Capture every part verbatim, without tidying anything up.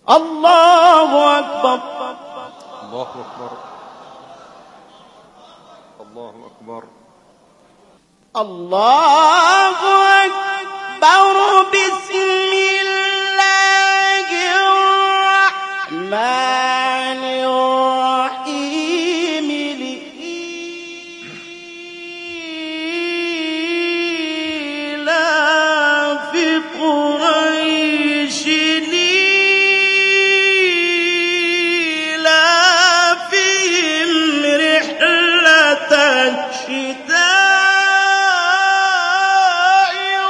الله أكبر الله أكبر الله أكبر الله أكبر. بسم الله الرحمن الرحيم. لإيلاف قريش إيلافهم رحلة الشتاء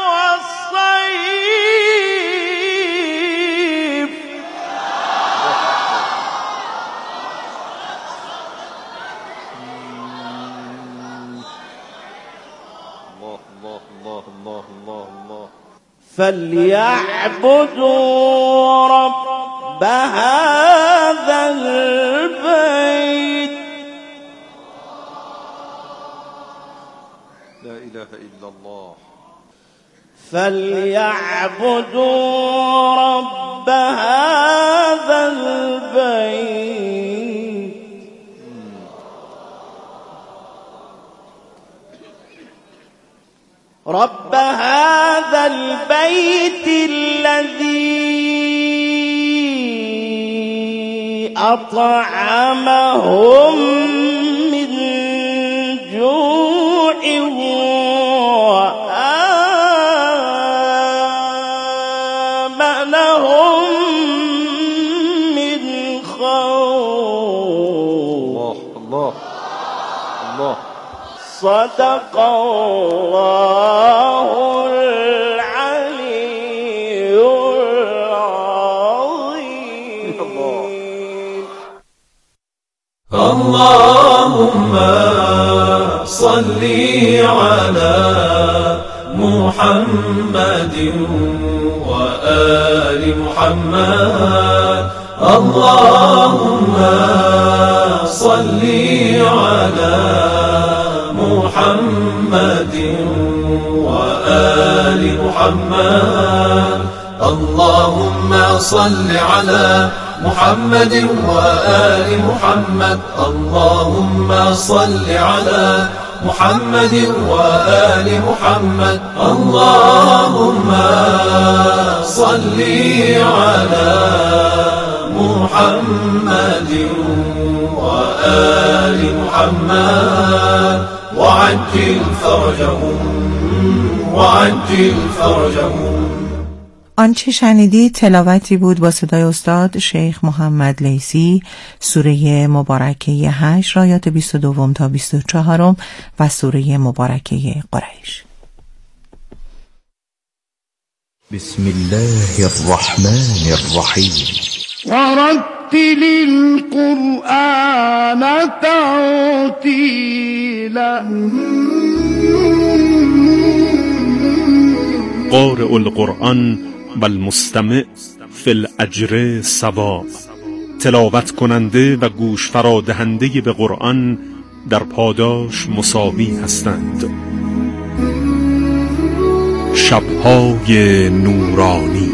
والصيف. الله الله الله الله الله الله. فليعبدوا رب هذا البيت. لا إله إلا الله. فليعبدوا رب هذا البيت. رب هذا البيت الذي أطعمهم من جوع وآمنهم من خوف. الله الله الله. صدق الله العلي العظيم. اللهم صل على محمد وآل محمد. اللهم صل على محمد وآل محمد. اللهم صل على محمد وآل محمد. اللهم صل على محمد وآل محمد. اللهم صل على محمد وآل محمد وعجل فرجهم وعجل فرجهم. آنچه شنیدید تلاوتی بود با صدای استاد شیخ محمد لیثی، سوره مبارکه هشت آیات بیست و دو تا بیست و چهار و سوره مبارکه قریش. بسم الله الرحمن الرحیم. ورتل القرآن ترتیلا. قارئ القرآن و المستمع فی الاجر سواء. تلاوت کننده و گوش فرادهنده به قرآن در پاداش مساوی هستند. شبهای نورانی.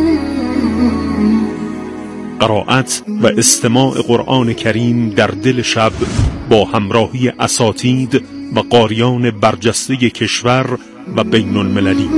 قرائت و استماع قرآن کریم در دل شب با همراهی اساتید و قاریان برجسته کشور و بین المللی.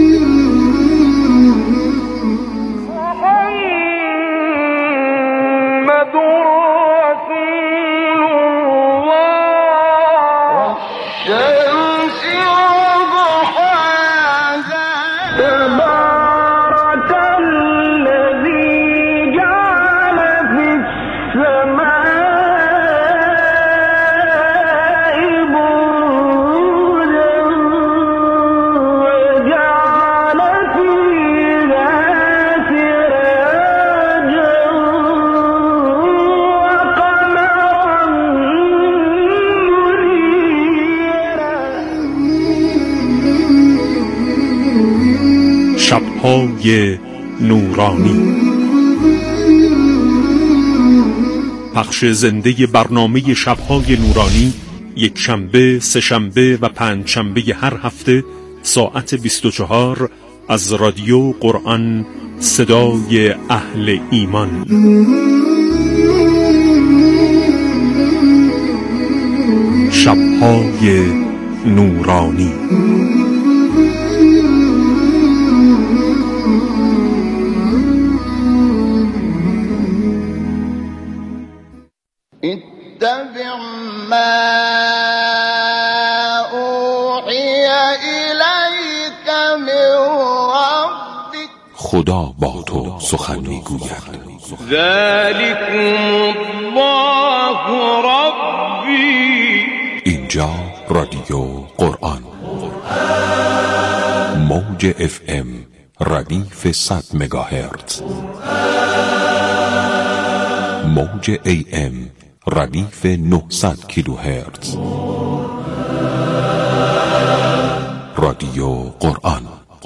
شبهای نورانی. پخش زنده برنامه شبهای نورانی یک شنبه، سه شنبه و پنج شنبه هر هفته ساعت بیست و چهار از رادیو قرآن صدای اهل ایمان. شب‌های نورانی. اتبع ما اوحی الیک من ربک. خدا با تو سخن میگوید. ذلکم الله ربی. اینجا رادیو قرآن، موج اف ام ردیف صد مگاهرتز، موج ای ام ردیف نهصد کیلوهرتز. رادیو قرآن.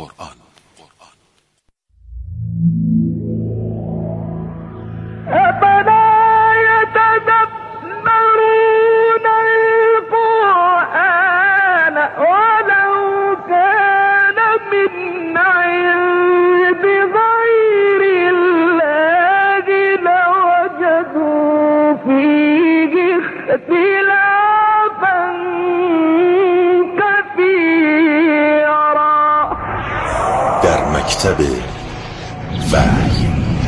در مکتب وحی.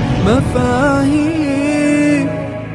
مفاهیم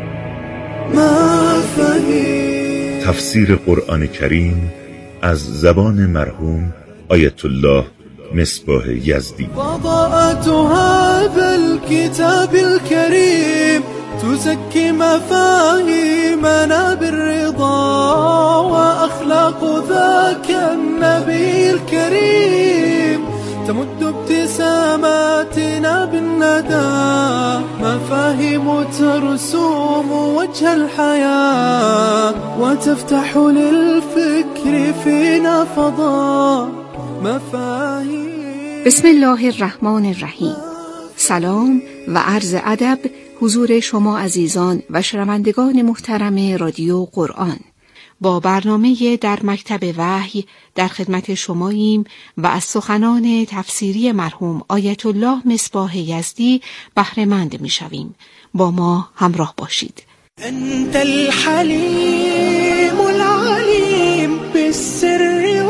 مفاهیم تفسیر قرآن کریم از زبان مرحوم آیت الله مصباح یزدی. وضعت هذا الكتاب الكريم تزكي مفاهيمنا بالرضا وأخلاق ذاك النبي الكريم تمد ابتساماتنا بالندى مفاهيم ترسوم وجه الحياة وتفتح للفكر فينا فضاء مفاهيم. بسم الله الرحمن الرحیم. سلام و عرض ادب حضور شما عزیزان و شنوندگان محترم رادیو قرآن. با برنامه در مکتب وحی در خدمت شماییم و از سخنان تفسیری مرحوم آیت الله مصباح یزدی بهره مند می‌شویم. با ما همراه باشید. انت الحليم العليم بالسر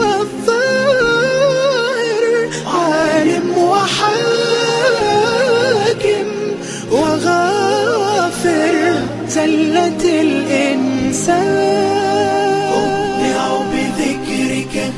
والظاهر عالم وحاكم وغافر زلة الإنسان أبدع بذكرك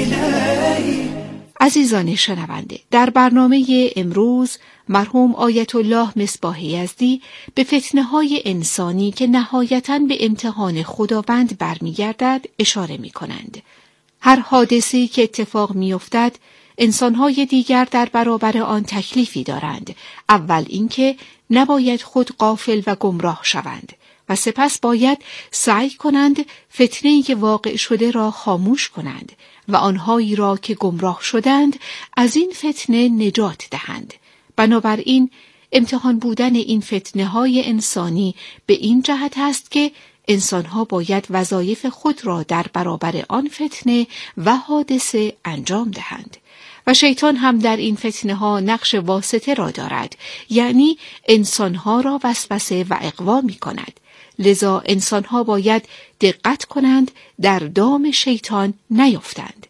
إلهي. عزیزان شنونده، در برنامه امروز مرحوم آیت الله مصباح یزدی به فتنه‌های انسانی که نهایتاً به امتحان خداوند برمیگردد اشاره می‌کنند. هر حادثه‌ای که اتفاق می‌افتد، انسان‌های دیگر در برابر آن تکلیفی دارند. اول اینکه نباید خود غافل و گمراه شوند و سپس باید سعی کنند فتنه‌ای که واقع شده را خاموش کنند و آنهایی را که گمراه شدند از این فتنه نجات دهند. بنابراین امتحان بودن این فتنه‌های انسانی به این جهت است که انسان‌ها باید وظایف خود را در برابر آن فتنه و حادثه انجام دهند. و شیطان هم در این فتنه‌ها نقش واسطه را دارد، یعنی انسان‌ها را وسوسه و اغوا می‌کند. لذا انسان‌ها باید دقت کنند در دام شیطان نیفتند.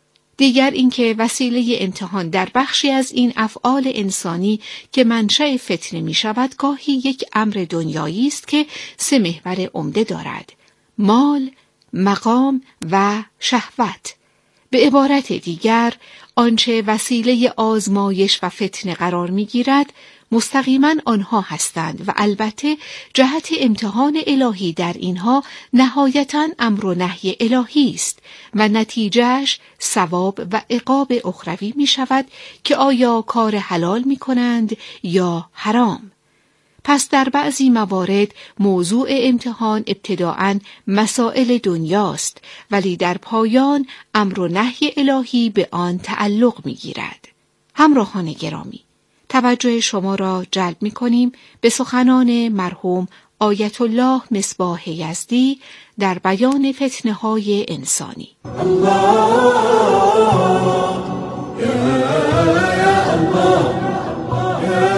دیگر اینکه وسیله امتحان در بخشی از این افعال انسانی که منشأ فتنه می شود گاهی یک امر دنیایی است که سه محور عمده دارد: مال، مقام و شهوت. به عبارت دیگر آنچه وسیله آزمایش و فتنه قرار می گیرد مستقیما آنها هستند و البته جهت امتحان الهی در اینها نهایتاً امر و نهی الهی است و نتیجهش ثواب و عقاب اخروی می شود که آیا کار حلال می کنند یا حرام. پس در بعضی موارد موضوع امتحان ابتداءً مسائل دنیاست، ولی در پایان امر و نهی الهی به آن تعلق می گیرد. همراهان گرامی، توجه شما را جلب می کنیم به سخنان مرحوم آیت الله مصباح یزدی در بیان فتنه‌های انسانی. الله یا الله یا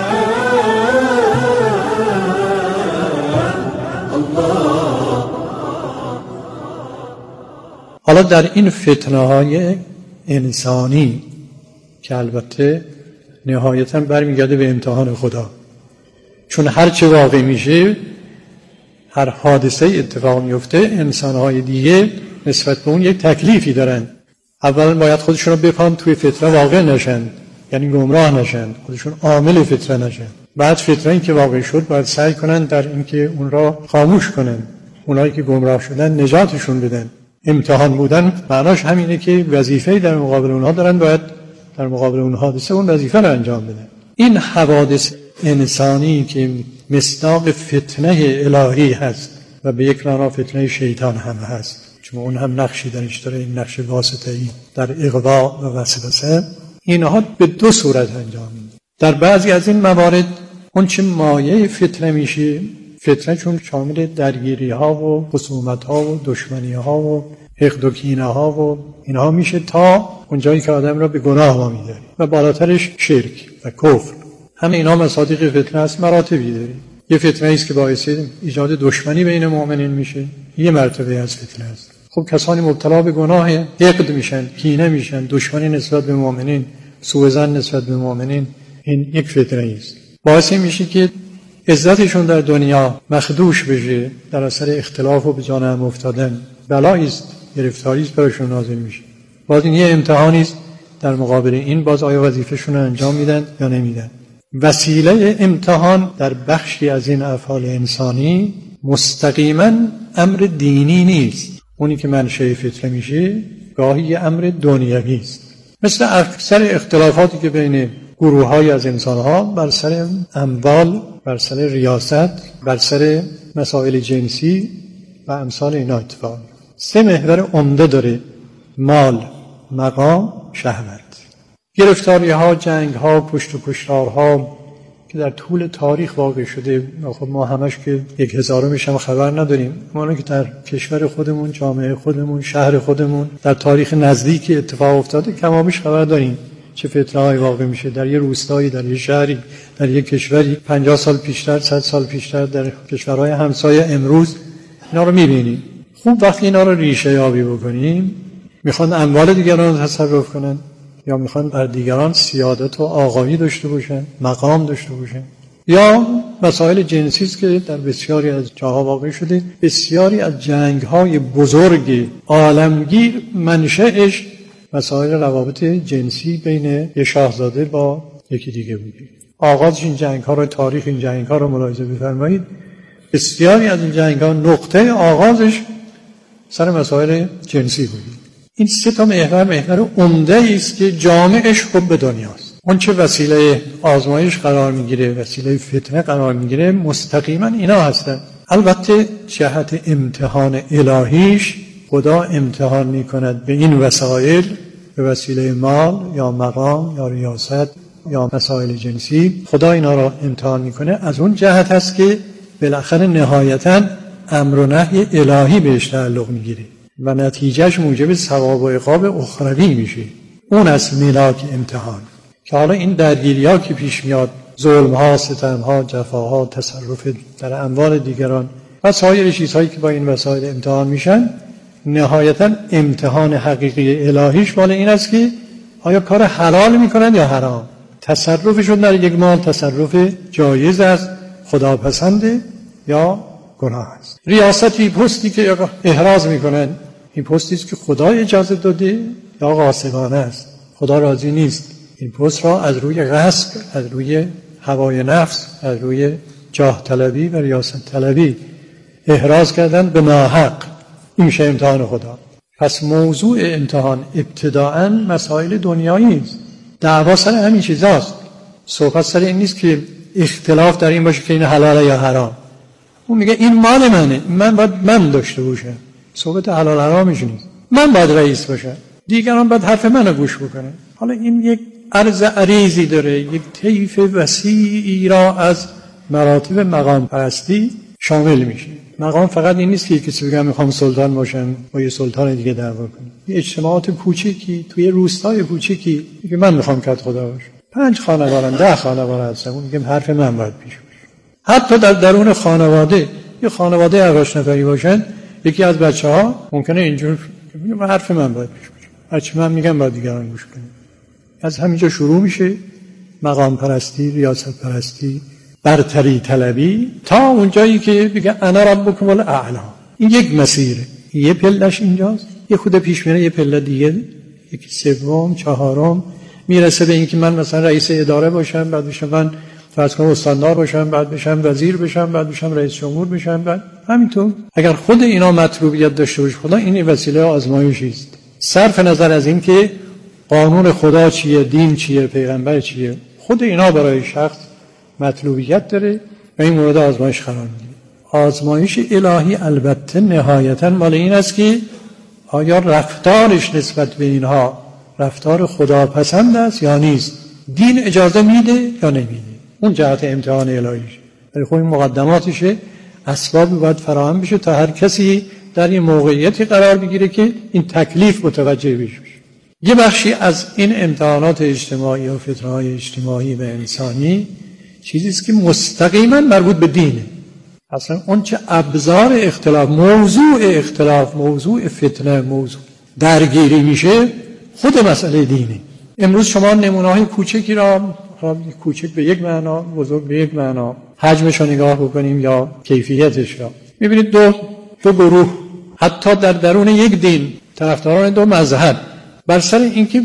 حالا در این فتنه های انسانی که البته نهایتاً برمیگرده به امتحان خدا، چون هر چه واقع میشه، هر حادثه اتفاق میفته، انسانهای دیگه نسبت به اون یک تکلیفی دارن. اولا باید خودشون رو بپان توی فتنه واقع نشن، یعنی گمراه نشن، خودشون عامل فتنه نشن. بعد فتنه این که واقع شد باید سعی کنن در این که اون را خاموش کنن، اونایی که گمراه شدن نجاتشون بدن. امتحان بودن معناش همینه که وظیفه‌ای در مقابل اونها دارن، باید در مقابل اون حادثه اون وظیفه رو انجام بدن. این حوادث انسانی که مصداق فتنه الهی هست و به یک معنا فتنه شیطان هم هست، چون اون هم نقشی درش داره، این نقش واسطه‌ای در اغوا و وسوسه، اینها به دو صورت انجام میده. در بعضی از این موارد اون چه مایه فتنه میشه، فتنه چون شامل درگیری ها و خصومت ها و دشمنی ها و حقد و کینه ها و اینها میشه تا اونجایی که آدم را به گناه وامی‌داره و بالاترش شرک و کفر. همه اینا مصادیق فتنه است، مراتبی داره. یه فتنه است که باعث ایجاد دشمنی بین مؤمنین میشه، یه مرتبه از فتنه است. خب کسانی مبتلا به گناه حقد میشن، کینه میشن، دشمنی نسبت به مؤمنین، سوء ظن نسبت به مؤمنین، این یک فتنه است. باعث میشه که عزتشون در دنیا مخدوش بشه، در اثر اختلاف و به جان هم افتادن بلایی است، گرفتاری است براشون نازل میشه. باز این یه امتحانی است. در مقابل این باز آیا وظیفه‌شون رو انجام میدن یا نمیدن. وسیله امتحان در بخشی از این افعال انسانی مستقیما امر دینی نیست. اونی که منشأ فتنه میشه گاهی امر دنیوی است. مثل اکثر اختلافاتی که بین گروه‌های از انسان‌ها بر سر اموال، بر سر ریاست، بر سر مسائل جنسی و امثال اینا اتفاق میفته. سه محور عمده داره: مال، مقام، شهوت. گرفتاری‌ها، جنگ‌ها، کشت و کشتارها که در طول تاریخ واقع شده، خب ما همش که یک هزارمش هم خبر نداریم، ما که در کشور خودمون، جامعه خودمون، شهر خودمون در تاریخ نزدیک اتفاق افتاده کمابیش خبر داریم چه فتنه‌ای واقع میشه در یه روستایی، در یه شهری، در یه کشوری. پنجاه سال پیشتر، صد سال پیشتر در کشورهای همسایه امروز اینا رو می‌بینیم. خوب وقتی اینا رو ریشه یابی بکنیم، میخوان اموال دیگران رو تصرف کنن یا میخوان بر دیگران سیادت و آقایی داشته باشن، مقام داشته باشن، یا مسائل جنسی است که در بسیاری از جاها واقع شده. بسیاری از جنگ‌های بزرگ عالمگیر منشأش مسائل روابط جنسی بین یه شاهزاده با یکی دیگه بوده. آغاز این جنگ‌ها رو، تاریخ این جنگ‌ها رو ملاحظه بفرمایید. بسیاری از این جنگ‌ها نقطه آغازش سر مسائل جنسی بوده. این سه تا محور محور عمده است که جامعش خب به دنیاست. اون چه وسیله آزمایش قرار میگیره، وسیله فتنه قرار میگیره، مستقیما اینا هستن. البته جهت امتحان الهیش خدا امتحان میکند به این وسایل، به وسیله مال یا مقام یا ریاست یا مسائل جنسی. خدا اینا را امتحان میکنه از اون جهت هست که بالاخره نهایتاً امر و نهی الهی بهش تعلق میگیره و نتیجهش موجب ثواب و عقاب اخروی میشه. اون از ملاک امتحان که حالا این درگیری‌ها که پیش میاد، ظلم‌ها، ستم‌ها، جفاها، تصرف در اموال دیگران و سایر چیزهایی که با این وسایل امتحان میشن، نهایتاً امتحان حقیقی الهیش مال این است که آیا کار حلال میکنن یا حرام. تصرفشون در یک مال تصرف جایز است، خداپسنده یا گناه است. ریاستی، پستی که احراز میکنن، این پستی است که خدا اجازه داده یا غاصبانه است، خدا راضی نیست. این پست را از روی غصب، از روی هوای نفس، از روی جاه طلبی و ریاست طلبی احراز کردن به ناحق. این میشه امتحان خدا. پس موضوع امتحان ابتداءً مسائل دنیایی است. دعوا سر همین چیزاست. صحبت سر این نیست که اختلاف در این باشه که این حلاله یا حرام. اون میگه این مال منه، من باید من داشته باشم. صحبت حلال حرامش نیست. من باید رئیس باشم، دیگران باید حرف منو گوش بکنن. حالا این یک عرض عریضی داره، یک طیف وسیعی را از مراتب مقام پرستی شامل میشه. مقام فقط این نیست که کسی بگه میخوام سلطان باشم با یه سلطان دیگه دعوا کنم. یه اجتماعات کوچیکی توی روستای کوچیکی میگه من میخوام کت خدا باشم، پنج خانواده‌ام، ده خانواده هستن، اون میگه حرف من باید پیش باشه. حتی در درون خانواده، یه خانواده هشت نفری باشن، یکی از بچه‌ها ممکنه اینجور میگم حرف من باید گوش کنید، هرچی من میگم باید دیگران گوش کنید. از همینجا شروع میشه مقام پرستی، ریاست پرستی، برتری طلبی، تا اونجایی که بگه انا ربکم الاعلی. این یک مسیره، یه پلش اینجاست، یه خود پیش میره، یه پله دیگه، یکی سوم، چهارم، میرسه به اینکه من مثلا رئیس اداره باشم، بعد بشم من فرض کنم استاندار باشم، بعد بشم وزیر بشم، بعد بشم رئیس جمهور بشم، بعد همینطور. اگر خود اینا مطلوبیت داشته باشه خدا، این وسیله آزمایشی است. صرف نظر از این که قانون خدا چیه، دین چیه، پیغمبر چیه، خود اینا برای شخص مطلوبیت داره و این مورد آزمایش قرار میگیره. آزمایش الهی البته نهایتا مال این است که آیا رفتارش نسبت به اینها رفتار خداپسند است یا نیست، دین اجازه میده یا نمیده. اون جهت امتحان الهیش. ولی خب این مقدماتشه، اسباب باید فراهم بشه تا هر کسی در این موقعیتی قرار بگیره که این تکلیف متوجه بشه. یه بخشی از این امتحانات اجتماعی و فتنه‌های اجتماعی و انسانی چیزی است که مستقیما مربوط به دینه. اصلا اون چه ابزار اختلاف، موضوع اختلاف، موضوع فتنه، موضوع درگیری میشه خود مسئله دینه. امروز شما نمونه‌های کوچکی را، کوچک به یک معنا، بزرگ به یک معنا، حجمش رو نگاه بکنیم یا کیفیتش را، میبینید دو دو گروه حتی در درون یک دین، طرفداران دو مذهب، بر سر اینکه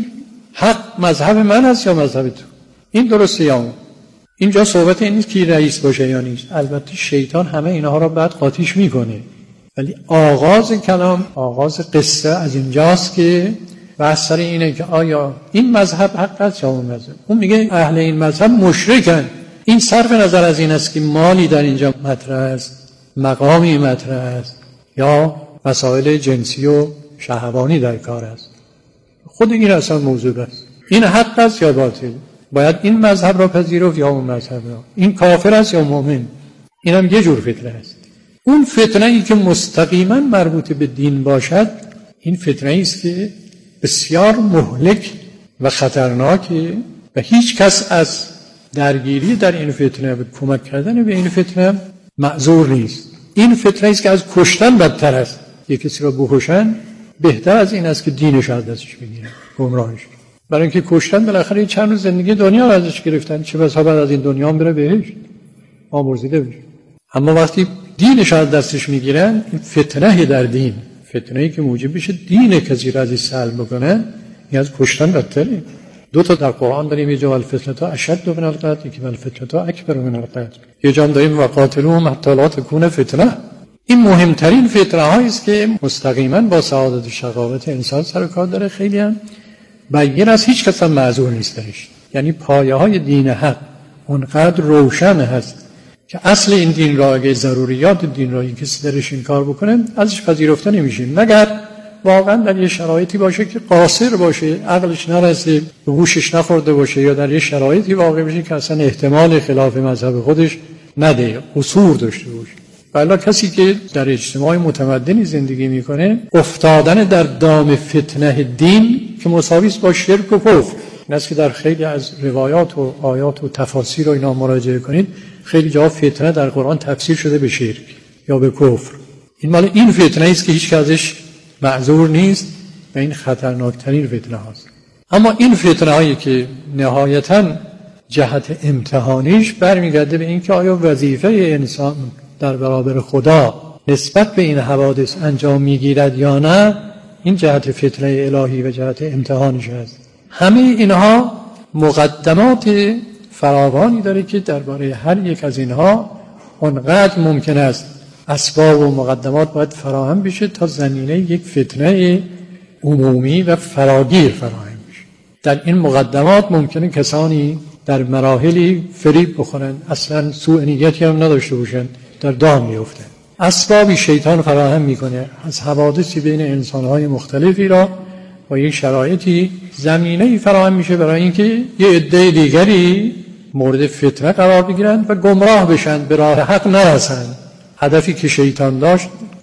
حق مذهب من است یا مذهب تو، این درسته یا اون. اینجا صحبت این نیست که رئیس باشه یا نیست. البته شیطان همه اینها را بعد قاطیش میکنه، ولی آغاز کلام، آغاز قصه از اینجاست که بحث سر اینه که آیا این مذهب حق است یا اون مذهب. اون میگه اهل این مذهب مشرکن. این صرف نظر از این است که مالی در اینجا مطرح است، مقامی مطرح است یا مسائل جنسی و شهوانی در کار است. خود این اصلا موضوع است. این حق است یا باطل؟ باید این مذهب را پذیرفت یا اون مذهب را؟ این کافر است یا مؤمن؟ این هم یه جور فتنه است. اون فتنه ای که مستقیما مربوط به دین باشد، این فتنه ای است که بسیار مهلک و خطرناکه و هیچ کس از درگیری در این فتنه و کمک کردن به این فتنه معذور نیست. این فتنه است که از کشتن بدتر است. یک کسی را بکشن بهتر از این است که دینش از دستش بگیرن، گمراهش. برای اینکه کشتن بالاخره چند روز زندگی دنیا رو ازش گرفتن، چه بسا بعد از این دنیا هم بره بهشت، آمرزیده بشه. اما وقتی دینش از دستش میگیرن، این فتنه در دین، فتنه‌ای که موجب بشه دین کسی را ازش سلب بکنه، این از کشتن بدتره. دو تا در قرآن داریم، یه جا الفتنه اشد من القتل، یکی الفتنه اکبر من القتل. یه جا داریم وقاتلوهم حتی لا تکون فتنه. این مهمترین فتنه هایی است که مستقیما با سعادت و شقاوت انسان سر و کار داره. خیلی هم بیان از هیچ کس هم معذور نیست درش. یعنی پایه های دین حق اونقدر روشن هست که اصل این دین را، اگه ضروریات دین را کسی درش انکار بکنه ازش پذیرفته نمیشه، مگر واقعا در یه شرایطی باشه که قاصر باشه، عقلش نرسه، به گوشش نخورده باشه، یا در یه شرایطی واقع بشه که اصلا احتمال خلاف مذهب خودش نده، قصور داشته باشه. والا کسی که در اجتماع متمدنی زندگی میکنه، افتادن در دام فتنه دین که مساوی است با شرک و کفر. این است که در خیلی از روایات و آیات و تفاسیر و اینا مراجعه کنید، خیلی جا فتنه در قرآن تفسیر شده به شرک یا به کفر. این مال این فتنه است که هیچ کسش معذور نیست و این خطرناکترین فتنه هاست. اما این فتنه هایی که نهایتاً جهت امتحانیش برمیگرده به این که آیا وظیفه انسان در برابر خدا نسبت به این حوادث انجام میگیرد یا نه، این جهت فتنه الهی و جهت امتحانش است. همه اینها مقدمات فراوانی داره که درباره هر یک از اینها اونقدر ممکن است اسباب و مقدمات باید فراهم بشه تا زمینه یک فتنه عمومی و فراگیر فراهم بشه. در این مقدمات ممکنه کسانی در مراحلی فریب بخورن، اصلا سوء نیتی هم نداشته باشن، در دام میفتن. اسبابی شیطان فراهم میکنه از حوادثی بین انسانهای مختلفی را با یک شرایطی زمینه‌ای فراهم میشه برای اینکه یه عده دیگری مورد فتنه قرار بگیرن و گمراه بشن، به راه حق نرسن. هدفی که شیطان داشت،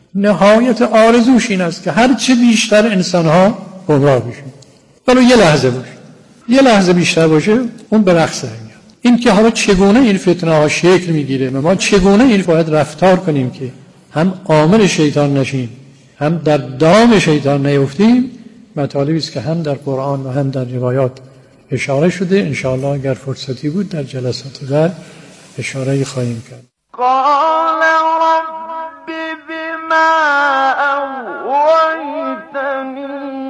نهایت آرزوش این است که هر چه بیشتر انسانها گمراه بشن، ولو یه لحظه باشه، یه لحظه بیشتر باشه، اون به رقص میاد. این که حالا چگونه این فتنه ها شکل میگیره و ما چگونه این باید رفتار کنیم که هم عامل شیطان نشیم هم در دام شیطان نیفتیم، مطالبی است که هم در قرآن و هم در روایات اشاره شده. انشاءالله اگر فرصتی بود در جلسات بعد اشاره خواهیم کرد. قال رب بما أغويتني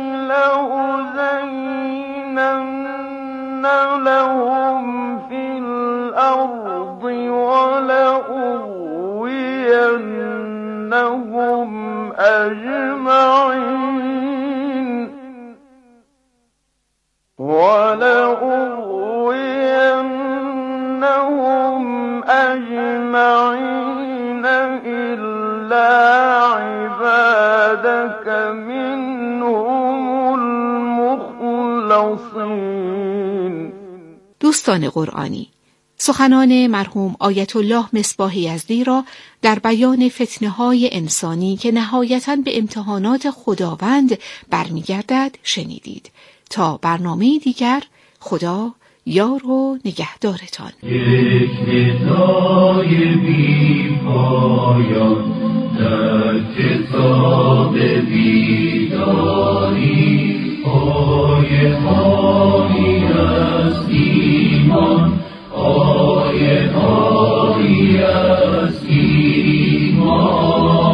لأزينن لهم في الأرض ولأغوينهم أجمعين ولأغوينهم أجمعين إلا عبادك منهم المخلصين. دوستان قرآنی، سخنان مرحوم آیت الله مصباح یزدی را در بیان فتنه‌های انسانی که نهایتاً به امتحانات خداوند برمیگردد شنیدید. تا برنامه دیگر، خدا یار و نگهدارتان. یک ندای بی پایان در کتاب بیداری، آیه هایی از ایمان، آیه هایی از ایمان.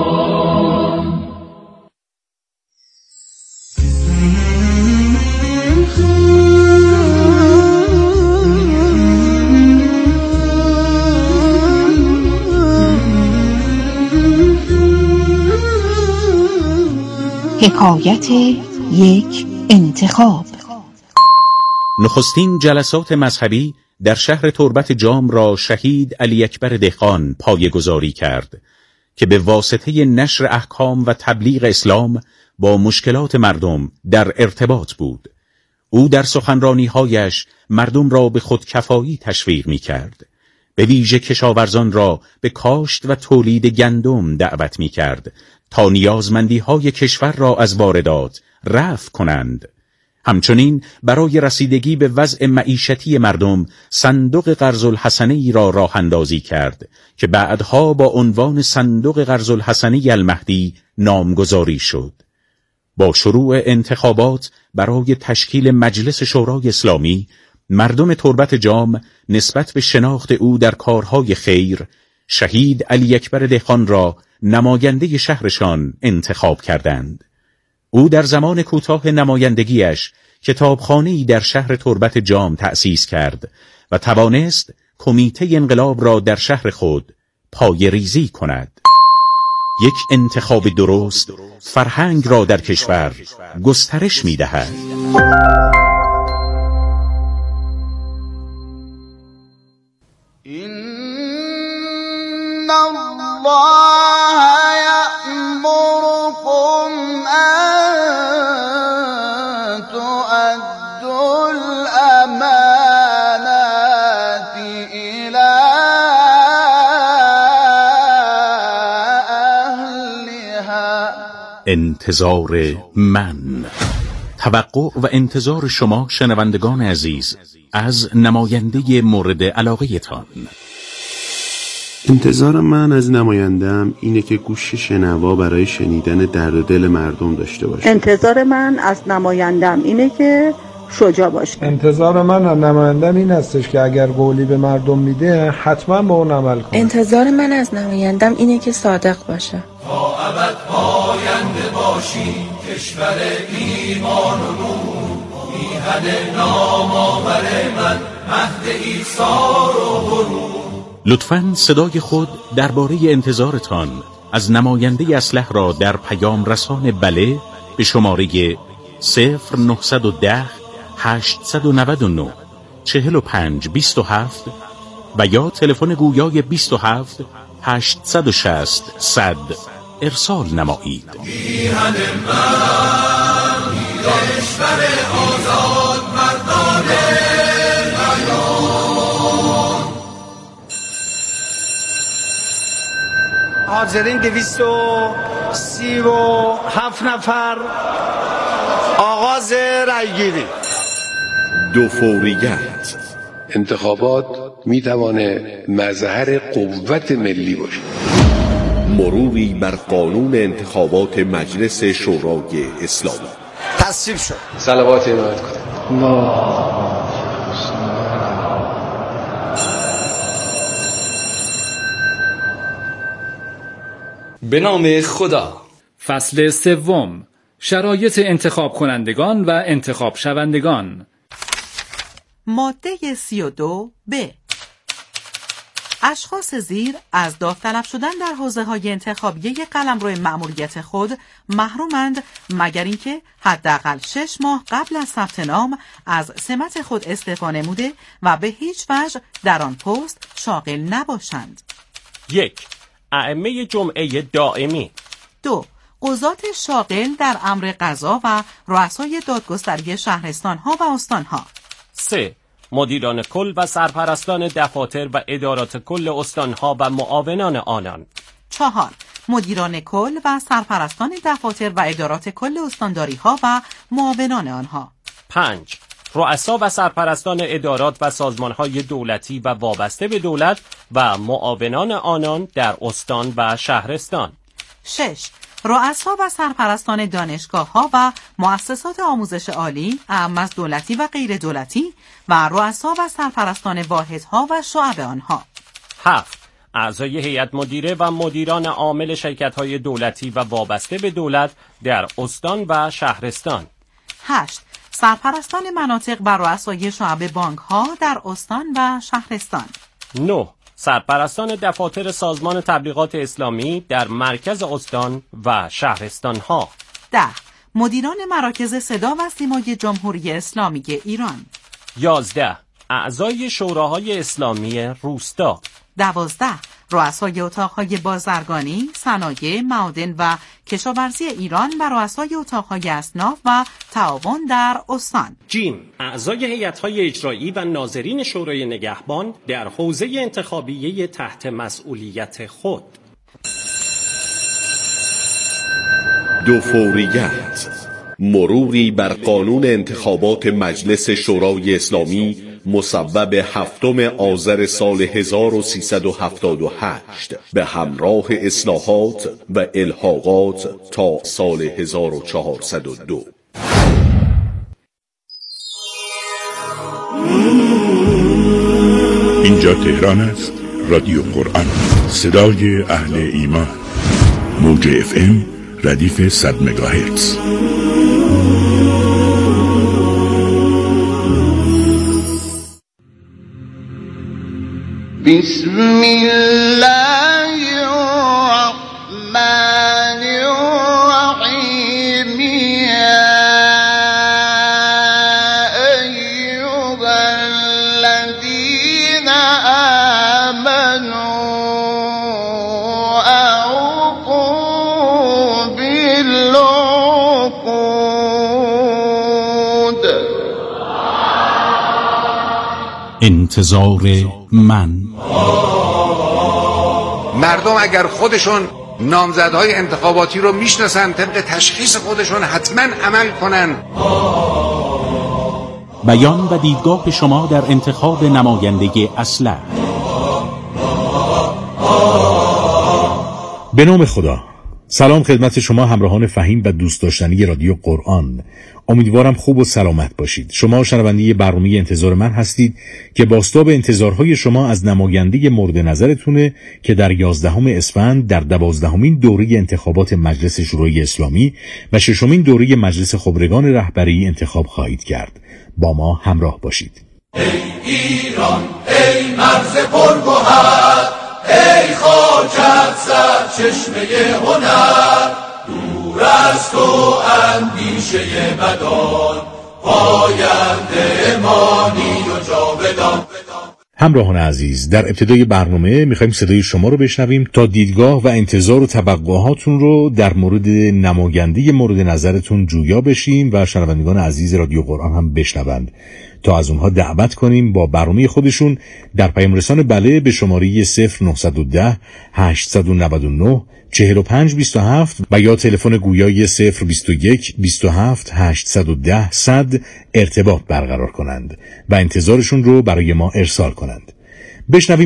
حکایت یک انتخاب. نخستین جلسات مذهبی در شهر تربت جام را شهید علی اکبر دهقان پایه‌گذاری کرد که به واسطه نشر احکام و تبلیغ اسلام با مشکلات مردم در ارتباط بود. او در سخنرانی‌هایش مردم را به خودکفایی تشویق می‌کرد. به ویژه کشاورزان را به کاشت و تولید گندم دعوت می‌کرد تا نیازمندی‌های کشور را از واردات رفع کنند. همچنین برای رسیدگی به وضع معیشتی مردم صندوق قرض الحسنه ای را راه اندازی کرد که بعدها با عنوان صندوق قرض الحسنه المهدی نامگذاری شد. با شروع انتخابات برای تشکیل مجلس شورای اسلامی، مردم تربت جام نسبت به شناخت او در کارهای خیر، شهید علی اکبر دهقان را نماینده شهرشان انتخاب کردند. او در زمان کوتاه نمایندگیش کتابخانه‌ای در شهر تربت جام تأسیس کرد و توانست کمیته انقلاب را در شهر خود پایه‌ریزی کند. یک انتخاب درست فرهنگ را در کشور گسترش می‌دهد. إن الله يأمركم أن تؤدوا الأمانات إلى أهلها. انتظار من، توقع و انتظار شما شنوندگان عزیز از نماینده مورد علاقه تان. انتظار من از نماینده‌ام اینه که گوش شنوا برای شنیدن درد و دل مردم داشته باشه. انتظار من از نماینده‌ام اینه که شجاع باشه. انتظار من از نماینده‌ام این هستش که اگر قولی به مردم میده حتما به اون عمل کنه. انتظار من از نماینده‌ام اینه که صادق باشه. تا ابد پاینده باشی کشور ایمان و نور، میهن نام آور من مهد ایثار و غرور. لطفاً صدای خود درباره انتظارتان از نماینده اصلح را در پیام رسان بله به شماره صفر نهصد و ده هشتصد و نود و نه چهل و پنج بیست و هفت و یا تلفن گویای بیست و هفت هشتصد و شصت صد ارسال نمایید. میهن من کشور آزاد مردانه حاضرین دویست و سی و هفت نفر. آغاز رأیگیری. دو فوریت. انتخابات میتوانه مظهر قوت ملی باشه. مروری بر قانون انتخابات مجلس شورای اسلامی. تصویب شد. صلوات عنایت کنید. به نام خدا. فصل سوم، شرایط انتخاب کنندگان و انتخاب شوندگان. ماده سی و دو ب. اشخاص زیر از داوطلب شدن در حوزه‌های انتخابیه قلمرو مأموریت خود محرومند مگر اینکه حداقل شش ماه قبل از ثبت نام از سمت خود استعفا نموده و به هیچ وجه در آن پست شاغل نباشند. یک، ائمه جمعه دائمی. دو، قضات شاغل در امر قضا و رؤسای دادگستری شهرستان‌ها و استان‌ها. سه، مدیران کل و سرپرستان دفاتر و ادارات کل استان‌ها و معاونان آنان. چهار، مدیران کل و سرپرستان دفاتر و ادارات کل استانداری‌ها و معاونان آنها. پنج، رؤسا و سرپرستان ادارات و سازمان‌های دولتی و وابسته به دولت و معاونان آنان در استان و شهرستان. شش، رؤسا و سرپرستان دانشگاه‌ها و مؤسسات آموزش عالی، اعم از دولتی و غیر دولتی و رؤسا و سرپرستان واحدها و شعب آنها. هفت، اعضای هیئت مدیره و مدیران عامل شرکت‌های دولتی و وابسته به دولت در استان و شهرستان. هشت، سرپرستان مناطق و رؤسای شعب بانک‌ها در استان و شهرستان. نه، سرپرستان دفاتر سازمان تبلیغات اسلامی در مرکز استان و شهرستان‌ها. ده، مدیران مراکز صدا و سیمای جمهوری اسلامی ایران. یازده، اعضای شوراهای اسلامی روستا. دوازده، رؤسای اتاقهای بازرگانی، صنایع، معادن و کشاورزی ایران و رؤسای اتاقهای اصناف و تعاون در استان. جیم، اعضای هیئت‌های اجرایی و ناظرین شورای نگهبان در حوزه انتخابیه تحت مسئولیت خود. دو فوریت، مروری بر قانون انتخابات مجلس شورای اسلامی مصوب هفتم آذر سال هزار و سیصد و هفتاد و هشت به همراه اصلاحات و الحاقات تا سال هزار و چهارصد و دو. اینجا تهران است، رادیو قرآن، صدای اهل ایمان، موج اف ام ردیف صد مگاهرتز. بسم الله الرحمن الرحيم يا أيها الذين آمنوا أوفوا بالعقود. انتظار من. مردم اگر خودشون نامزدهای انتخاباتی رو میشناسن، طبق تشخیص خودشون حتما عمل کنن. بیان و دیدگاه شما در انتخاب نماینده اصلح. به نام خدا. سلام خدمت شما همراهان فهیم و دوست داشتنی رادیو قرآن. امیدوارم خوب و سلامت باشید. شما شنونده برنامه انتظار من هستید که بازتاب انتظارهای شما از نماینده مورد نظرتونه که در یازدهم اسفند در دوازدهمین دوره انتخابات مجلس شورای اسلامی و ششمین دوره مجلس خبرگان رهبری انتخاب خواهید کرد. با ما همراه باشید. ای ایران، ای مرز پرگوهر، ای خاکت سرچشمه هنر، دور از تو اندیشه بدان، پاینده مانی و جاودان. همراهان عزیز، در ابتدای برنامه میخوایم صدای شما رو بشنویم تا دیدگاه و انتظار و توقعاتون رو در مورد نماینده مورد نظرتون جویا بشیم و شنوندگان عزیز رادیو قرآن هم بشنوند تا از اونها دعوت کنیم با برنامه خودشون در پیام رسان بله به شماره صفر نه یک صفر هشت نه نه چهل و پنج بیست و هفت و یا تلفن گویای صفر بیست و یک بیست و هفت هشتصد و ده صد ارتباط برقرار کنند و انتظارشون رو برای ما ارسال کنند. بشنویم